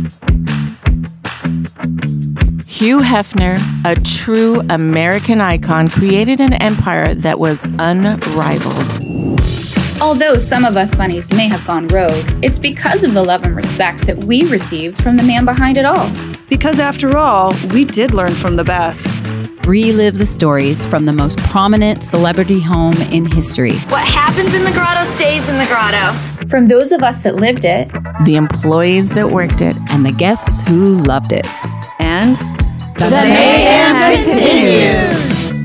Hugh Hefner, a true American icon, created an empire that was unrivaled. Although some of us bunnies may have gone rogue, it's because of the love and respect that we received from the man behind it all. Because after all, we did learn from the best. Relive the stories from the most prominent celebrity home in history. What happens in the grotto stays in the grotto. From those of us that lived it, the employees that worked it, and the guests who loved it. And the mayhem continues.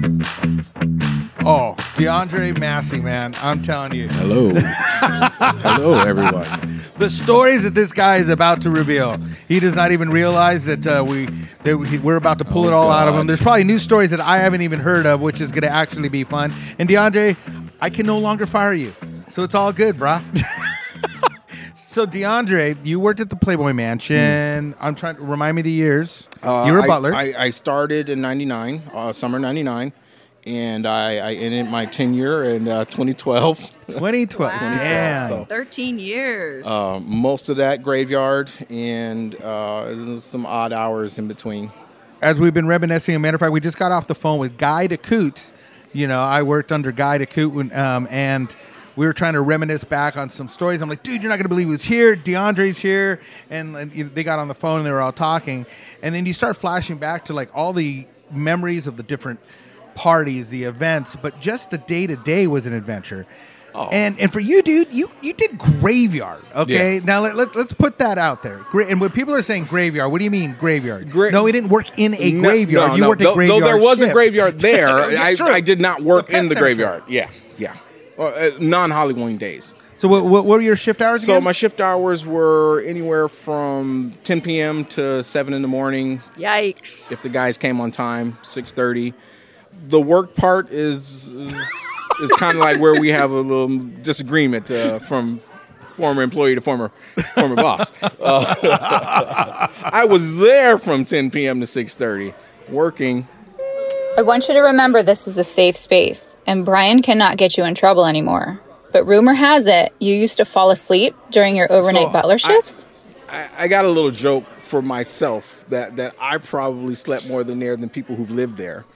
Oh, DeAndre Massey, man, I'm telling you. Hello. Hello, everyone. The stories that this guy is about to reveal, he does not even realize that we're about to pull it all out of him. There's probably new stories that I haven't even heard of, which is going to actually be fun. And DeAndre, I can no longer fire you, so it's all good, brah. So DeAndre, you worked at the Playboy Mansion. I'm trying to remind me the years. You were a butler. I started in 99, summer 99. And I ended my tenure in 2012. 2012. Wow. Damn. So, 13 years. Most of that graveyard and some odd hours in between. As we've been reminiscing, a matter of fact, we just got off the phone with Guy DeCoute. You know, I worked under Guy DeCoute, and we were trying to reminisce back on some stories. I'm like, dude, you're not going to believe who's here. DeAndre's here. And they got on the phone and they were all talking. And then you start flashing back to like all the memories of the different parties, the events, but just the day-to-day was an adventure. Oh. And for you, dude, you did graveyard, okay? Yeah. Now, let's put that out there. And when people are saying graveyard, what do you mean graveyard? No, he didn't work in a graveyard. No, you worked at graveyard. Though there was shift. a graveyard there, I did not work in the cemetery. graveyard. Yeah. Non-Halloween days. So what were your shift hours again? So my shift hours were anywhere from 10 p.m. to 7 in the morning. Yikes. If the guys came on time, 6:30. The work part is kind of like where we have a little disagreement from former employee to former boss. I was there from 10 p.m. to 6:30, working. I want you to remember this is a safe space, and Brian cannot get you in trouble anymore. But rumor has it, you used to fall asleep during your overnight butler shifts? I got a little joke for myself that I probably slept more than people who've lived there.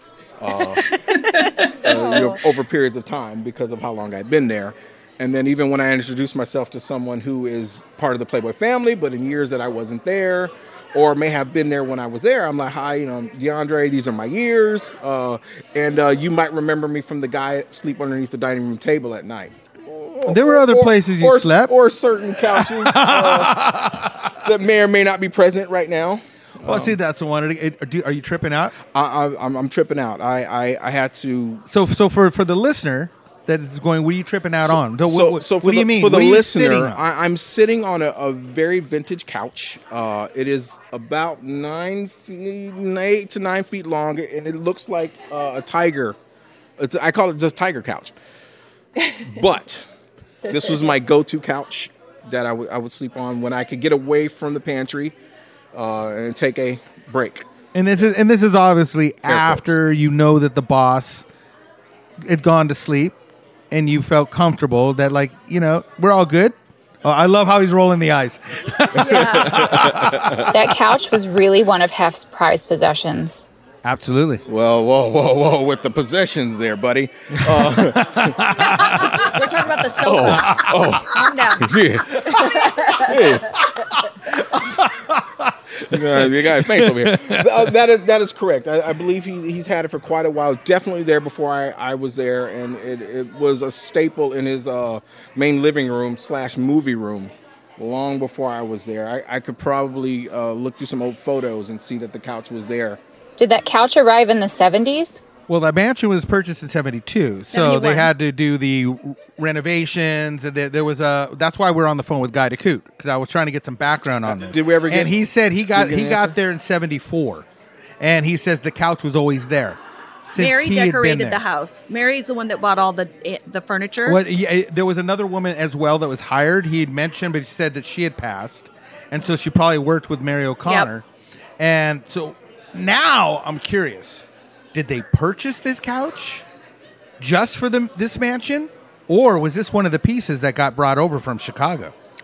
Over periods of time because of how long I'd been there. And then even when I introduced myself to someone who is part of the Playboy family, but in years that I wasn't there or may have been there when I was there, I'm like, hi, DeAndre, these are my years. And you might remember me from the guy sleep underneath the dining room table at night. There were other places you slept. Or certain couches that may or may not be present right now. Well, see, that's the one. Are you tripping out? I'm tripping out. I had to. So for the listener that is going, what are you tripping out on? What do you mean? For the listener, I'm sitting on a very vintage couch. It is about 8 to 9 feet long, and it looks like a tiger. I call it just tiger couch. But this was my go-to couch that I would sleep on when I could get away from the pantry. And take a break. And this is obviously after you know that the boss had gone to sleep and you felt comfortable that we're all good. Oh, I love how he's rolling the eyes. That couch was really one of Hef's prized possessions. Absolutely. Well, whoa, with the possessions there, buddy. We're talking about the sofa. Calm down. You got faints over here. That is correct. I believe he's had it for quite a while. Definitely there before I was there, and it was a staple in his main living room / movie room long before I was there. I could probably look through some old photos and see that the couch was there. Did that couch arrive in the 70s? Well, that mansion was purchased in 72, so 71. They had to do the renovations, and there was that's why we're on the phone with Guy DeCoute, because I was trying to get some background on this. Did we ever get? And he said he got there in 74, and he says the couch was always there. Mary decorated the house. Mary's the one that bought all the furniture. Well, there was another woman as well that was hired. He had mentioned, but he said that she had passed, and so she probably worked with Mary O'Connor. Yep. And so now I'm curious. Did they purchase this couch just for this mansion? Or was this one of the pieces that got brought over from Chicago?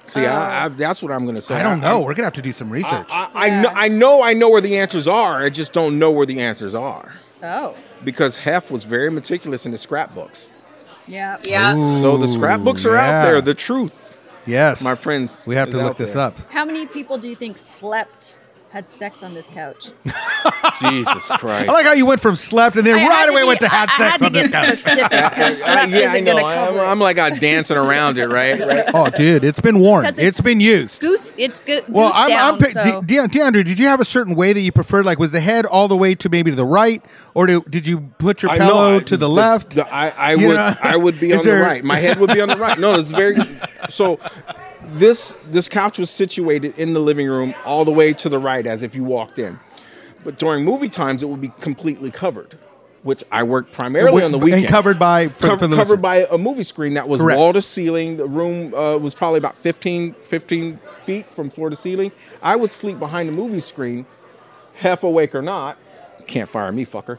See, that's what I'm going to say. I don't know. We're gonna have to do some research. I know where the answers are. I just don't know where the answers are. Oh. Because Hef was very meticulous in his scrapbooks. Yeah. Yeah. So the scrapbooks are out there. The truth, Yes, my friends. We have is to look out this there. up. How many people do you think had sex on this couch? Jesus Christ! I like how you went from slept and then right away went to had sex on this couch. Specific, 'cause slept Yeah, I isn't going know. to cover I'm like dancing around it, right? Oh, dude, it's been worn. 'Cause It's been used. It's good. Well, goose down, so. DeAndre, did you have a certain way that you preferred? Like, was the head all the way to maybe to the right, or did you put your pillow to the left? I You would. know? I would be Is on the there- right. My head would be on the right. No, it's very. So, this couch was situated in the living room all the way to the right, as if you walked in. But during movie times, it would be completely covered, which I worked primarily on the weekends. And covered by for the listener. covered by a movie screen that was Correct. wall to ceiling. The room was probably about 15 feet from floor to ceiling. I would sleep behind the movie screen, half awake or not. Can't fire me, fucker.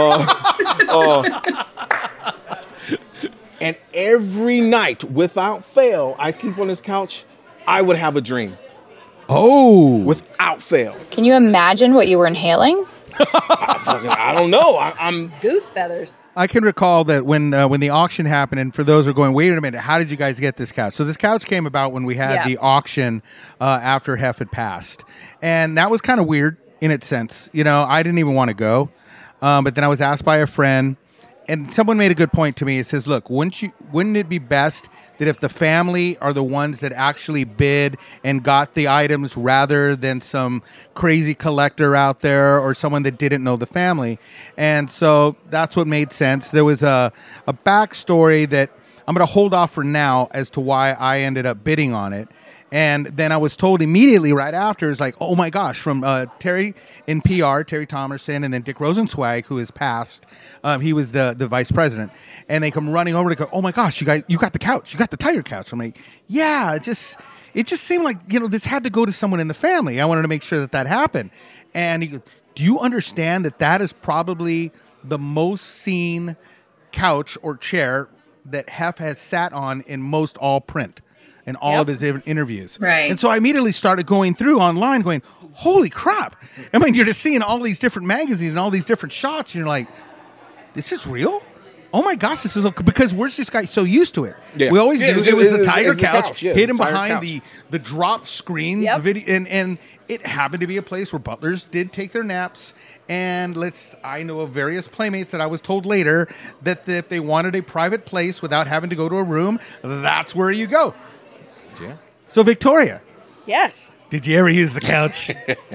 And every night, without fail, I sleep on this couch, I would have a dream. Oh, Without fail. Can you imagine what you were inhaling? I don't know. I'm Goose feathers. I can recall that when the auction happened, and for those who are going, wait a minute, how did you guys get this couch? So this couch came about when we had the auction after Hef had passed, and that was kind of weird in its sense. You know, I didn't even want to go, but then I was asked by a friend, and someone made a good point to me. It says, look, wouldn't it be best that if the family are the ones that actually bid and got the items rather than some crazy collector out there or someone that didn't know the family? And so that's what made sense. There was a backstory that I'm going to hold off for now as to why I ended up bidding on it. And then I was told immediately right after, it's like, oh my gosh, from Terry in PR, Terry Thomerson, and then Dick Rosenzweig, who has passed. He was the vice president. And they come running over to go, oh my gosh, you got the couch. You got the Tiger couch. I'm like, yeah, it just seemed like, this had to go to someone in the family. I wanted to make sure that happened. And he goes, do you understand that is probably the most seen couch or chair that Hef has sat on in most all print? In all of his interviews. Right. And so I immediately started going through online going, holy crap. I mean, you're just seeing all these different magazines and all these different shots. And you're like, this is real? Oh my gosh, this is because we're just got so used to it. Yeah. We always knew it was the Tiger it's the couch, yeah, hidden the Tiger behind couch. the drop screen video. And it happened to be a place where butlers did take their naps. And I know of various playmates that I was told later that if they wanted a private place without having to go to a room, that's where you go. Yeah. So Victoria, Yes. did you ever use the couch?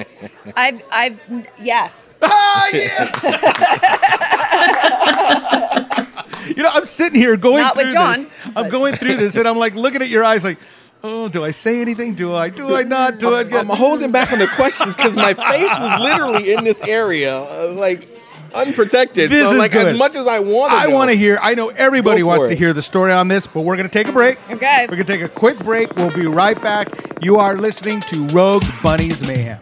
Yes. Ah, yes. I'm sitting here going Not through with John, this. I'm going through this, and I'm like looking at your eyes, like, oh, do I say anything? Do I not? I'm holding back on the questions because my face was literally in this area, unprotected. This so is like good. as much as I want to hear. I know everybody Go for wants to it. hear the story on this, but we're going to take a break. Okay. We're going to take a quick break. We'll be right back. You are listening to Rogue Bunnies Mayhem.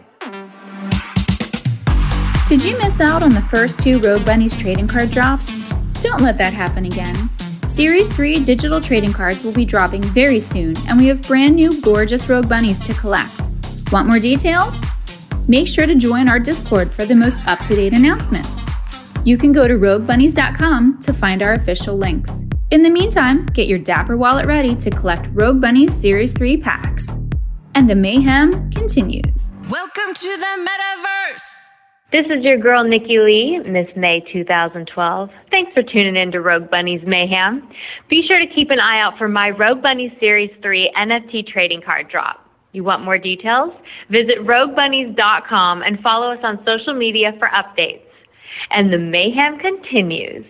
Did you miss out on the first 2 Rogue Bunnies trading card drops? Don't let that happen again. Series 3 digital trading cards will be dropping very soon, and we have brand new gorgeous Rogue Bunnies to collect. Want more details? Make sure to join our Discord for the most up-to-date announcements. You can go to roguebunnies.com to find our official links. In the meantime, get your Dapper wallet ready to collect Rogue Bunnies Series 3 packs. And the mayhem continues. Welcome to the metaverse. This is your girl, Nikki Lee, Miss May 2012. Thanks for tuning in to Rogue Bunnies Mayhem. Be sure to keep an eye out for my Rogue Bunnies Series 3 NFT trading card drop. You want more details? Visit roguebunnies.com and follow us on social media for updates. And the mayhem continues.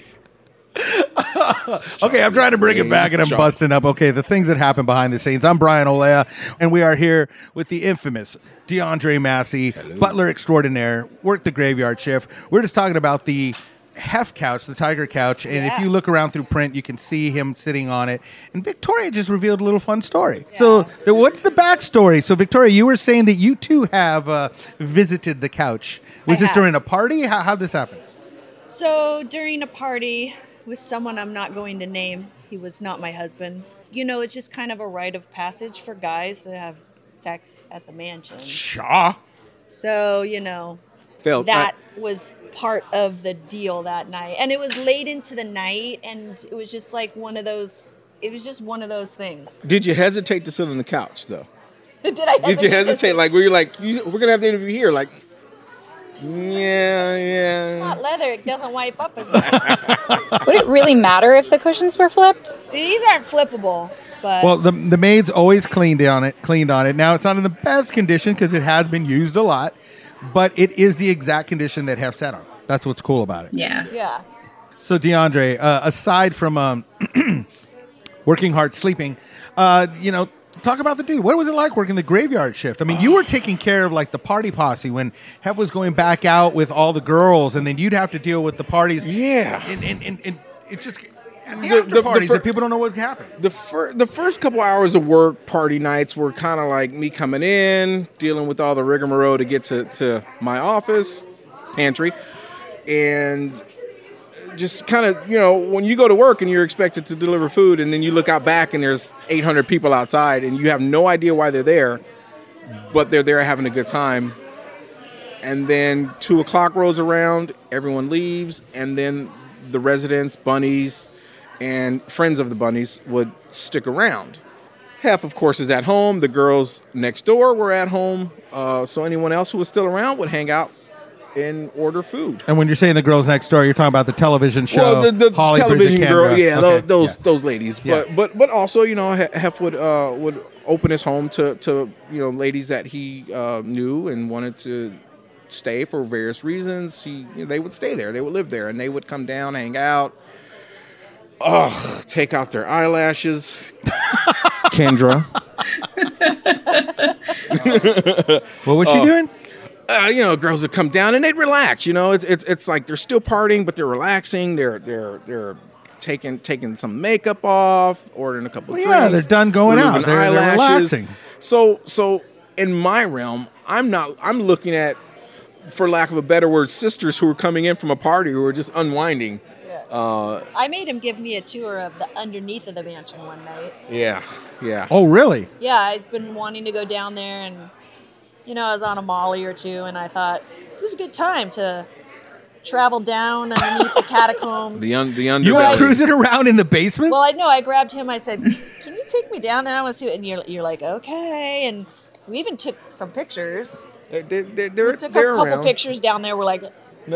Okay, I'm trying to bring it back and I'm busting up. Okay, the things that happen behind the scenes. I'm Brian Olea, and we are here with the infamous DeAndre Massey, butler extraordinaire, worked the graveyard shift. We're just talking about the Hef couch, the Tiger couch, and if you look around through print, you can see him sitting on it. And Victoria just revealed a little fun story. Yeah. So what's the backstory? So Victoria, you were saying that you too have visited the couch. Was this during a party? How'd this happen? So during a party with someone I'm not going to name, he was not my husband. it's just kind of a rite of passage for guys to have sex at the mansion. Shaw. So, Felt that was part of the deal that night. And it was late into the night, and it was just like one of those things. Did you hesitate to sit on the couch, though? Did I hesitate? Did you hesitate? Like, were you like, we're going to have the interview here? Like, yeah. It's not leather. It doesn't wipe up as much. Would it really matter if the cushions were flipped? These aren't flippable. But Well, the maids always cleaned on it. Now, it's not in the best condition because it has been used a lot, but it is the exact condition that Hef sat on. That's what's cool about it. Yeah. So, DeAndre, aside from working hard, sleeping, talk about the dude. What was it like working the graveyard shift? I mean, you were taking care of like the party posse when Hef was going back out with all the girls, and then you'd have to deal with the parties. Yeah. And it's just the after parties that people don't know what happened. The first couple hours of work, party nights, were kind of like me coming in, dealing with all the rigmarole to get to my office, pantry, and just kind of, when you go to work and you're expected to deliver food, and then you look out back and there's 800 people outside and you have no idea why they're there, but they're there having a good time. And then 2 o'clock rolls around, everyone leaves, and then the residents, bunnies, and friends of the bunnies would stick around. Hef, of course, is at home. The girls next door were at home. So anyone else who was still around would hang out and order food. And when you're saying the girls next door, you're talking about the television show. Well, the Holly, television Bridget, girl, Kendra. those ladies. Yeah. But also, Hef would open his home to ladies that he knew and wanted to stay for various reasons. They would stay there. They would live there, and they would come down, hang out. Take out their eyelashes. Kendra. What was she doing? Girls would come down and they'd relax. It's like they're still partying, but they're relaxing. They're taking some makeup off, ordering a couple of drinks. Yeah, they're done going out. They're relaxing. So in my realm, I'm looking at, for lack of a better word, sisters who are coming in from a party who are just unwinding. I made him give me a tour of the underneath of the mansion one night. Yeah. Oh, really? Yeah, I've been wanting to go down there, and I was on a Molly or two, and I thought this is a good time to travel down underneath the catacombs. The underbelly. You were cruising around in the basement? Well, I grabbed him. I said, "Can you take me down there? I want to see it." And you're like, "Okay." And we even took some pictures. They're We took a couple around. pictures down there. We're like, No.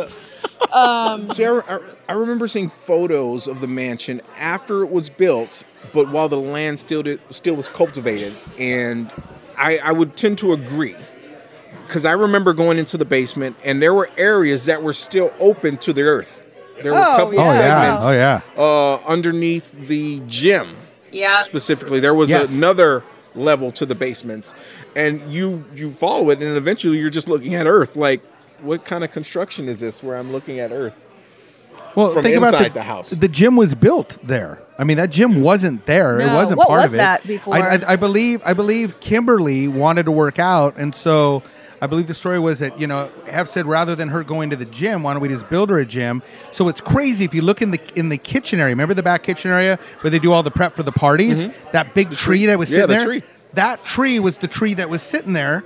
See, I remember seeing photos of the mansion after it was built, but while the land still was cultivated, and I would tend to agree, because I remember going into the basement and there were areas that were still open to the earth. There were a couple segments underneath the gym. Yeah. Specifically, there was another level to the basements, and you follow it, and eventually you're just looking at earth like, what kind of construction is this where I'm looking at earth? Well, from think inside about the house. The gym was built there. I mean, that gym wasn't there. No, it wasn't what part was of it. that before? I believe Kimberly wanted to work out, and so I believe the story was that Hef said rather than her going to the gym, why don't we just build her a gym? So it's crazy if you look in the kitchen area. Remember the back kitchen area where they do all the prep for the parties? Mm-hmm. That big tree that was sitting there. Tree. That tree was the tree that was sitting there.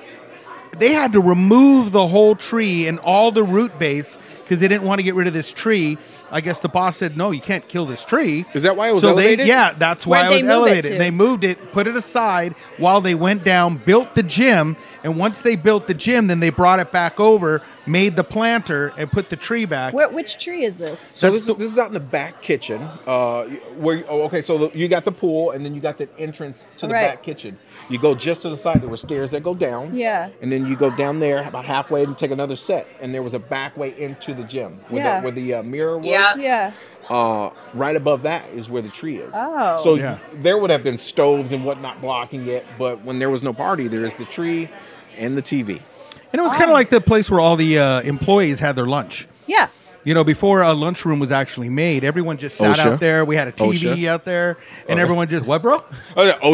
They had to remove the whole tree and all the root base because they didn't want to get rid of this tree. I guess the boss said, no, you can't kill this tree. Is that why it was elevated? That's why it was elevated. They moved it, put it aside while they went down, built the gym. And once they built the gym, then they brought it back over, made the planter, and put the tree back. Which tree is this? So this is out in the back kitchen. So you got the pool, and then you got the entrance to the back kitchen. You go just to the side. There were stairs that go down. Yeah. And then you go down there about halfway and take another set. And there was a back way into the gym where the mirror was. Yeah. Right above that is where the tree is. Oh. So there would have been stoves and whatnot blocking it. But when there was no party, there is the tree and the TV. And it was kind of like the place where all the employees had their lunch. Yeah. Before a lunchroom was actually made, everyone just sat out there. We had a TV out there, and everyone just, what, bro? Oh, yeah,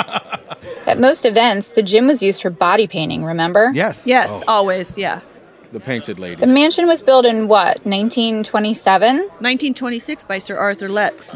OSHA. At most events, the gym was used for body painting, remember? Yes. Yes, always, yeah. The Painted Ladies. The mansion was built in what, 1927? 1926 by Sir Arthur Letts.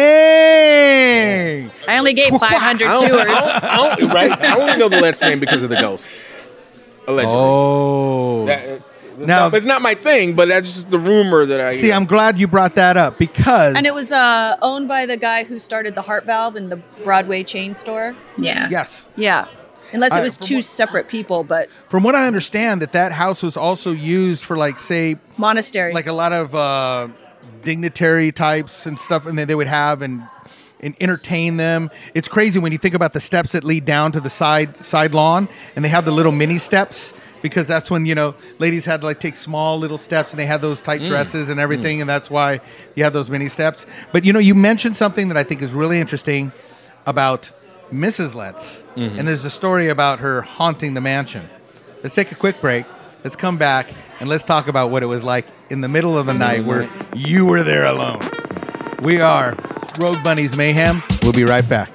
Dang! I only gave 500 tours. I only know the Letts name because of the ghost. Allegedly. Oh. Now, it's not my thing, but that's just the rumor that I See, hear. I'm glad you brought that up because... And it was owned by the guy who started the Heart Valve in the Broadway chain store. Yeah. Yes. Yeah. Unless it was two separate people, but... From what I understand, that house was also used for, like, say... Monastery. Like a lot of dignitary types and stuff, and they would have and entertain them. It's crazy when you think about the steps that lead down to the side lawn, and they have the little mini steps, because that's when, ladies had to, like, take small little steps, and they had those tight dresses and everything, and that's why you have those mini steps. But, you mentioned something that I think is really interesting about Mrs. Letts, and there's a story about her haunting the mansion. Let's take a quick break. Let's come back, and let's talk about what it was like in the middle of the night where you were there alone. We are Rogue Bunny's Mayhem. We'll be right back.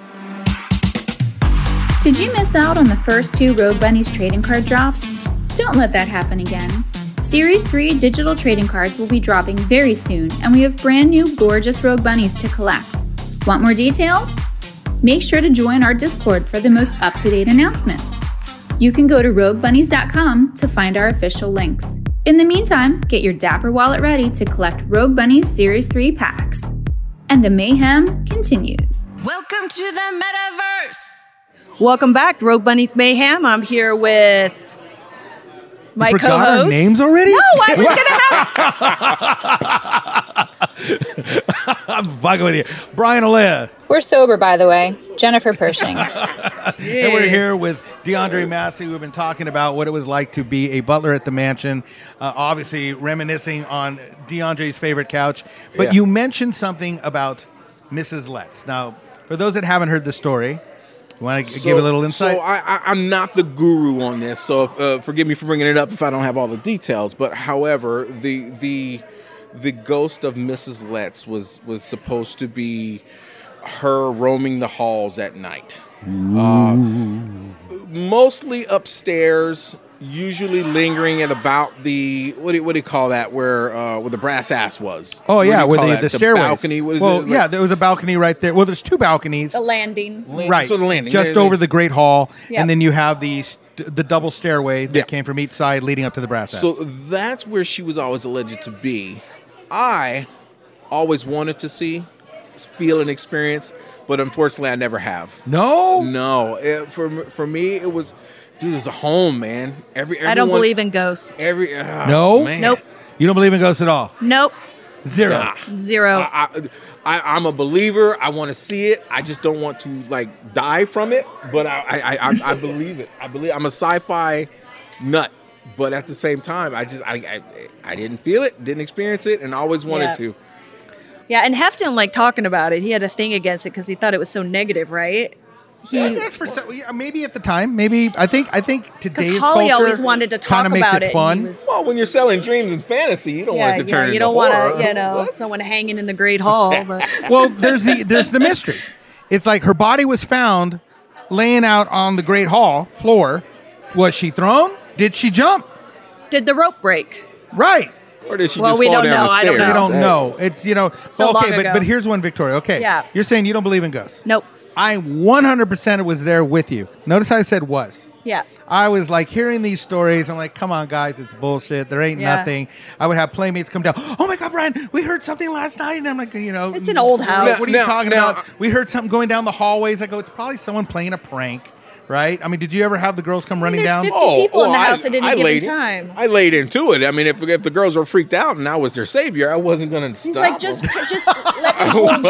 Did you miss out on the first 2 Rogue Bunnies trading card drops? Don't let that happen again. Series 3 digital trading cards will be dropping very soon, and we have brand new gorgeous Rogue Bunnies to collect. Want more details? Make sure to join our Discord for the most up-to-date announcements. You can go to roguebunnies.com to find our official links. In the meantime, get your Dapper wallet ready to collect Rogue Bunnies Series 3 packs. And the mayhem continues. Welcome to the metaverse. Welcome back to Rogue Bunny's Mayhem. I'm here with my you forgot co-host. Our names already? No, I was going to have... I'm fucking with you. Brian Alea. We're sober, by the way. Jennifer Pershing. And we're here with DeAndre Massey. We've been talking about what it was like to be a butler at the mansion, obviously reminiscing on DeAndre's favorite couch. But you mentioned something about Mrs. Letts. Now, for those that haven't heard the story, you want to give a little insight? So I'm not the guru on this, so forgive me for bringing it up if I don't have all the details. But however, the ghost of Mrs. Letts was supposed to be her roaming the halls at night. Mostly upstairs, usually lingering at about the what do you call that, where the brass ass was. Oh yeah, where the stairways. Balcony. What is well, it? Yeah, there was a balcony right there. Well, there's 2 balconies. The landing. Right. So the landing. Just over the Great Hall, Yep. and then you have the double stairway that came from each side leading up to the brass ass. So that's where she was always alleged to be. I always wanted to feel and experience, but unfortunately I never have. No? For me it was, dude, it was a home, man. I don't believe in ghosts. No? Man. Nope. You don't believe in ghosts at all? Nope. Zero. Zero. I'm a believer. I want to see it. I just don't want to like die from it. But I believe it. I'm a sci-fi nut. But at the same time, I didn't feel it, didn't experience it, and always wanted to. Yeah, and Hefton liked talking about it. He had a thing against it because he thought it was so negative, right? I guess maybe at the time, maybe I think today's Holly culture always wanted to talk kinda makes about it fun. Well, when you're selling dreams and fantasy, you don't want it to turn you into don't horror. want to, someone hanging in the Great Hall. But. Well, there's the mystery. It's like her body was found laying out on the Great Hall floor. Was she thrown? Did she jump? Did the rope break? Right. Or did she Well, just we fall don't down know. the I don't stairs? We don't know. It's So long okay, ago. but here's one, Victoria. Okay, Yeah. You're saying you don't believe in ghosts. Nope. I 100% was there with you. Notice how I said was. Yeah. I was like hearing these stories. I'm like, come on, guys, it's bullshit. There ain't nothing. I would have playmates come down. Oh my God, Brian, we heard something last night. And I'm like, It's an old house. What are you talking about? We heard something going down the hallways. I go, it's probably someone playing a prank, right? I mean, did you ever have the girls come running There's down? 50 people in the house at any given time. I laid into it. I mean, if the girls were freaked out and I was their savior, I wasn't going to stop. He's like, just let me hold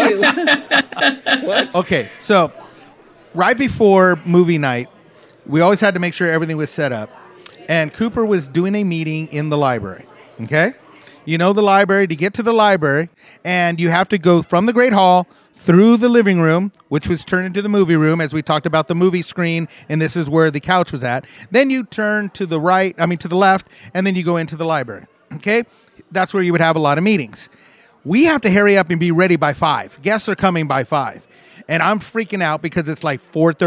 you. What? Okay, so right before movie night, we always had to make sure everything was set up. And Cooper was doing a meeting in the library. Okay? You know the library, to get to the library, and you have to go from the Great Hall through the living room, which was turned into the movie room, as we talked about the movie screen, and this is where the couch was at. Then you turn to the left, and then you go into the library. Okay? That's where you would have a lot of meetings. We have to hurry up and be ready by 5. Guests are coming by 5. And I'm freaking out because it's like 4:30,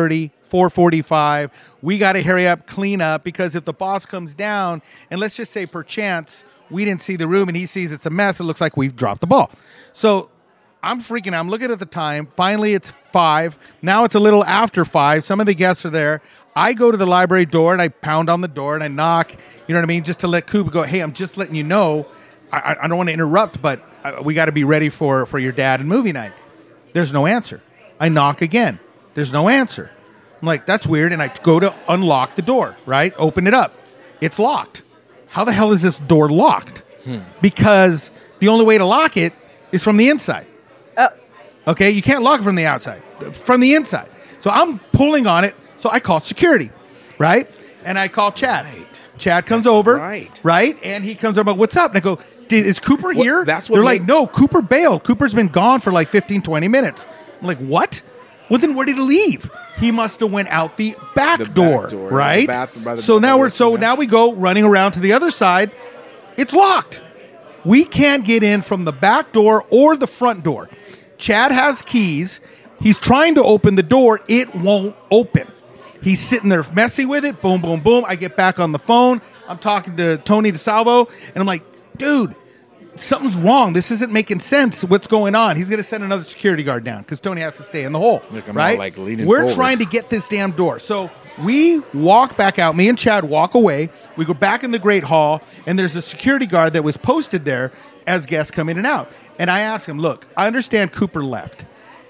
4:45. We got to hurry up, clean up, because if the boss comes down, and let's just say perchance we didn't see the room and he sees it's a mess, it looks like we've dropped the ball. So I'm freaking out. I'm looking at the time. Finally, it's 5. Now it's a little after 5. Some of the guests are there. I go to the library door and I pound on the door and I knock, you know what I mean, just to let Cooper go, hey, I'm just letting you know, I don't want to interrupt, but we got to be ready for your dad and movie night. There's no answer. I knock again. There's no answer. I'm like, that's weird. And I go to unlock the door, right? Open it up. It's locked. How the hell is this door locked? Because the only way to lock it is from the inside. Oh. Okay, you can't lock it from the outside, from the inside. So I'm pulling on it. So I call security, right? And I call Chad. Right. Chad comes over, right? And he comes over, what's up? And I go, is Cooper here? They're like, no, Cooper bailed. Cooper's been gone for like 15, 20 minutes. I'm like, what? Well, then where did he leave? He must have went out the back door, right? So now we go running around to the other side. It's locked. We can't get in from the back door or the front door. Chad has keys. He's trying to open the door. It won't open. He's sitting there messing with it. Boom, boom, boom. I get back on the phone. I'm talking to Tony DeSalvo, and I'm like, dude, something's wrong. This isn't making sense. What's going on? He's going to send another security guard down because Tony has to stay in the hole, right? We're trying to get this damn door. So we walk back out. Me and Chad walk away. We go back in the Great Hall, and there's a security guard that was posted there as guests come in and out. And I asked him, look, I understand Cooper left.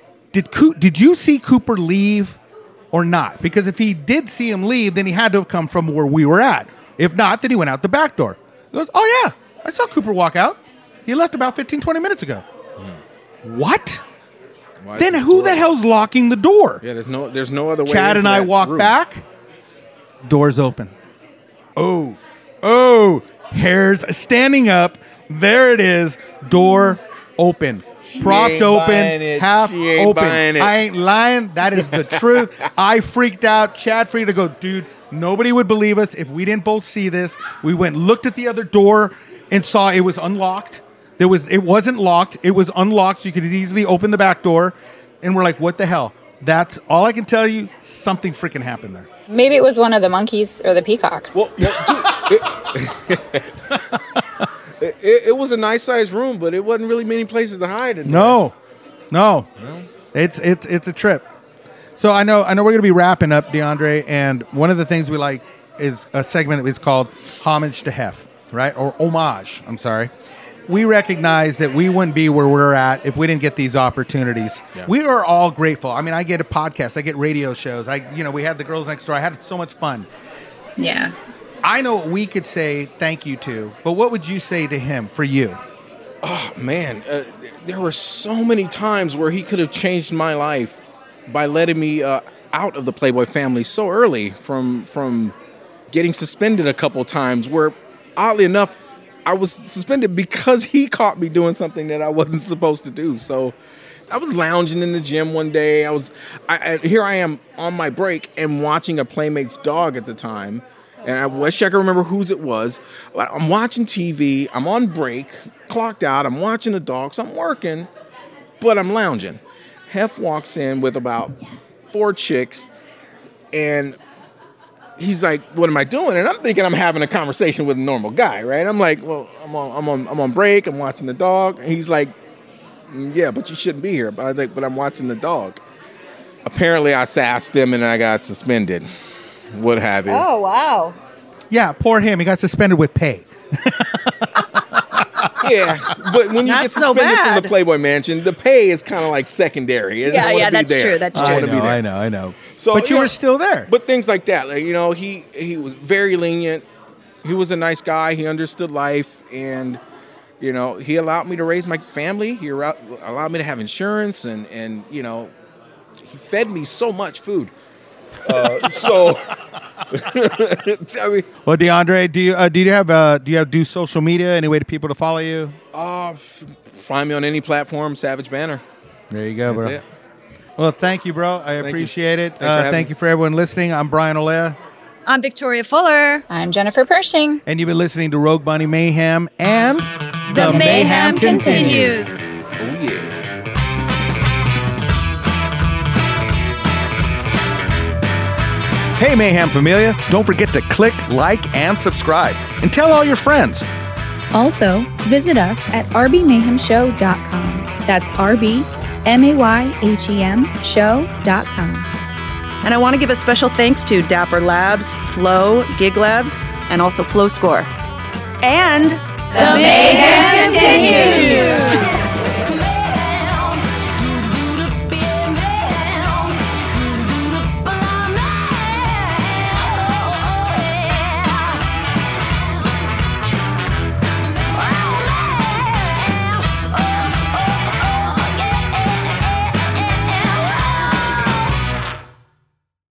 Did you see Cooper leave or not? Because if he did see him leave, then he had to have come from where we were at. If not, then he went out the back door. He goes, oh, yeah, I saw Cooper walk out. He left about 15, 20 minutes ago. What? Then who the hell's locking the door? Yeah, there's no other way. Chad and I walk back. Door's open. Oh, hair's standing up. There it is. Door open. Propped open, half open. I ain't lying. That is the truth. I freaked out. Chad freaked out. Go, dude, nobody would believe us if we didn't both see this. We went and looked at the other door and saw it was unlocked. It wasn't locked. It was unlocked, so you could easily open the back door. And we're like, what the hell? That's all I can tell you. Something freaking happened there. Maybe it was one of the monkeys or the peacocks. Well, it was a nice sized room, but it wasn't really many places to hide in there. No. It's a trip. So I know we're going to be wrapping up, DeAndre, and one of the things we like is a segment that is called Homage to Hef, right? Or Homage, I'm sorry. We recognize that we wouldn't be where we're at if we didn't get these opportunities. Yeah. We are all grateful. I mean, I get a podcast, I get radio shows. We had the Girls Next Door. I had so much fun. Yeah. I know what we could say thank you to, but what would you say to him for you? Oh, man. There were so many times where he could have changed my life by letting me out of the Playboy family so early from getting suspended a couple times where, oddly enough, I was suspended because he caught me doing something that I wasn't supposed to do. So I was lounging in the gym one day. Here I am on my break and watching a Playmate's dog at the time. And I wish I could remember whose it was. I'm watching TV. I'm on break, clocked out. I'm watching the dog. So I'm working, but I'm lounging. Hef walks in with about 4 chicks, and he's like, "What am I doing?" And I'm thinking I'm having a conversation with a normal guy, right? I'm like, "Well, I'm on break. I'm watching the dog." And he's like, "Yeah, but you shouldn't be here." But I was like, "But I'm watching the dog." Apparently, I sassed him and I got suspended. What have you? Oh, wow. Yeah, poor him. He got suspended with pay. Yeah, but when you get suspended from the Playboy Mansion, the pay is kind of like secondary. Yeah, that's true. That's true. I know. So, but you were still there. But things like that, like, he was very lenient. He was a nice guy. He understood life, and he allowed me to raise my family. He allowed me to have insurance, and he fed me so much food. Well, DeAndre, do you do social media? Any way to people to follow you? Find me on any platform, Savage Banner. There you go, That's bro. It. Well, thank you, bro. I appreciate it. Thank you for everyone listening. I'm Brian Olea. I'm Victoria Fuller. I'm Jennifer Pershing. And you've been listening to Rogue Bunny Mayhem, and the Mayhem continues. Oh yeah. Hey, Mayhem Familia, don't forget to click, like, and subscribe. And tell all your friends. Also, visit us at rbmayhemshow.com. That's RBMAYHEM show.com. And I want to give a special thanks to Dapper Labs, Flow, Gig Labs, and also Flow Score. And the mayhem continues.